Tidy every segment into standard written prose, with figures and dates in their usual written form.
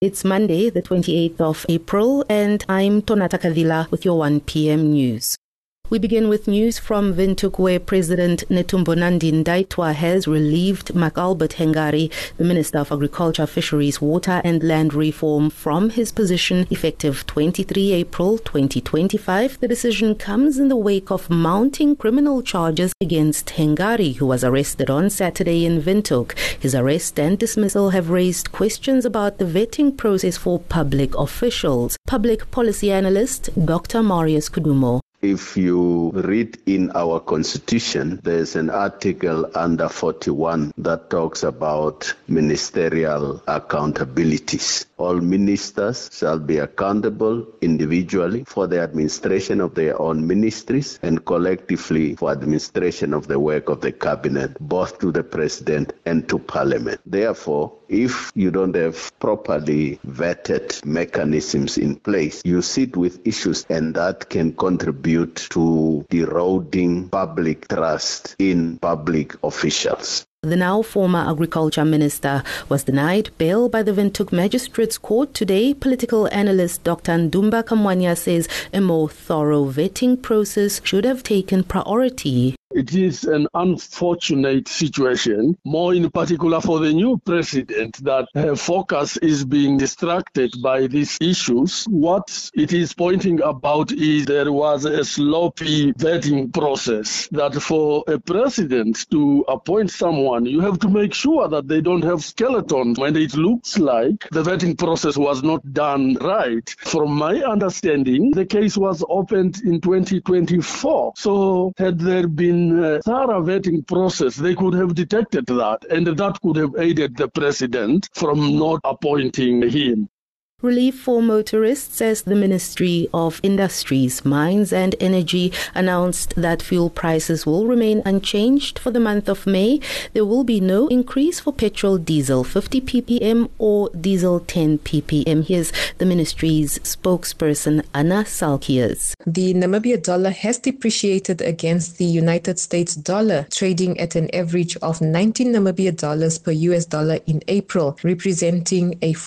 It's Monday, the 28th of April, and I'm Tonata Kadila with your 1 p.m. news. We begin with news from Windhoek, where President Netumbo Nandi Ndaitwah has relieved McAlbert Hengari, the Minister of Agriculture, Fisheries, Water and Land Reform, from his position effective 23 April 2025. The decision comes in the wake of mounting criminal charges against Hengari, who was arrested on Saturday in Windhoek. His arrest and dismissal have raised questions about the vetting process for public officials. Public policy analyst Dr. Marius Kudumo. If you read in our constitution, there's an article under 41 that talks about ministerial accountabilities. All ministers shall be accountable individually for the administration of their own ministries and collectively for administration of the work of the cabinet, both to the president and to parliament. Therefore, if you don't have properly vetted mechanisms in place, you sit with issues, and that can contribute to eroding public trust in public officials. The now former Agriculture Minister was denied bail by the Windhoek Magistrates Court today. Political analyst Dr. Ndumba Kamwanya says a more thorough vetting process should have taken priority. It is an unfortunate situation, more in particular for the new president, that her focus is being distracted by these issues. What it is pointing about is there was a sloppy vetting process, that for a president to appoint someone, you have to make sure that they don't have skeletons. When it looks like the vetting process was not done right, from my understanding, the case was opened in 2024. So had there been a thorough vetting process, they could have detected that, and that could have aided the president from not appointing him. Relief for motorists as the Ministry of Industries, Mines and Energy announced that fuel prices will remain unchanged for the month of May. There will be no increase for petrol, diesel 50 ppm or diesel 10 ppm. Here's the ministry's spokesperson, Anna Salkias. The Namibia dollar has depreciated against the United States dollar, trading at an average of 19 Namibia dollars per US dollar in April, representing a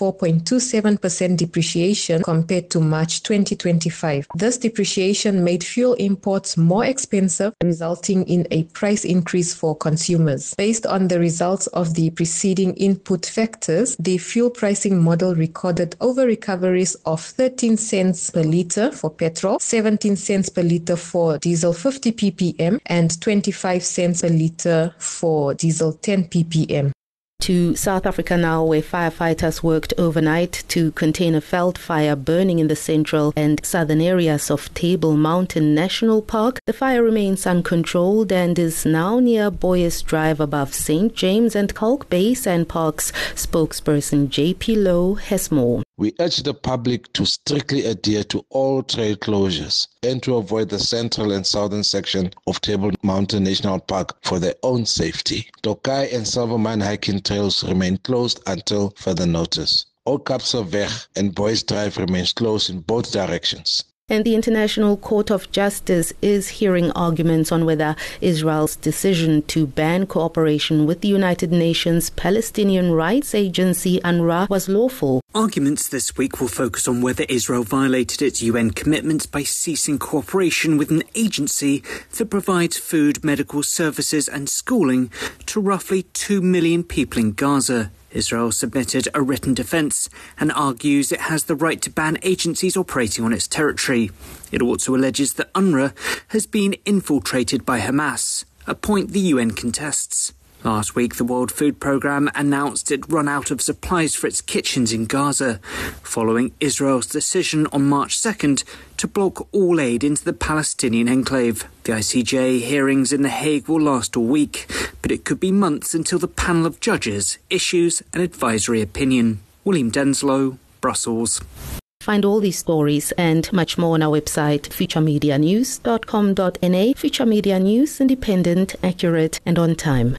4.27% depreciation compared to March 2025. This depreciation made fuel imports more expensive, resulting in a price increase for consumers. Based on the results of the preceding input factors, the fuel pricing model recorded over-recoveries of 13 cents per litre for petrol, 17 cents per litre for diesel 50 ppm, and 25 cents per litre for diesel 10 ppm. To South Africa now, where firefighters worked overnight to contain a veld fire burning in the central and southern areas of Table Mountain National Park. The fire remains uncontrolled and is now near Boyes Drive above St. James and Kalk Bay Sandparks. Spokesperson J.P. Lowe has more. We urge the public to strictly adhere to all trail closures and to avoid the central and southern section of Table Mountain National Park for their own safety. Tokai and Silvermine hiking trails remain closed until further notice. Old Kapseweg and Boyes Drive remains closed in both directions. And the International Court of Justice is hearing arguments on whether Israel's decision to ban cooperation with the United Nations Palestinian Rights Agency, UNRWA, was lawful. Arguments this week will focus on whether Israel violated its UN commitments by ceasing cooperation with an agency that provides food, medical services and schooling to roughly 2 million people in Gaza. Israel submitted a written defence and argues it has the right to ban agencies operating on its territory. It also alleges that UNRWA has been infiltrated by Hamas, a point the UN contests. Last week, the World Food Programme announced it'd run out of supplies for its kitchens in Gaza, following Israel's decision on March 2nd to block all aid into the Palestinian enclave. The ICJ hearings in The Hague will last all week, but it could be months until the panel of judges issues an advisory opinion. William Denslow, Brussels. Find all these stories and much more on our website, futuremedianews.com.na. Future Media News, independent, accurate and on time.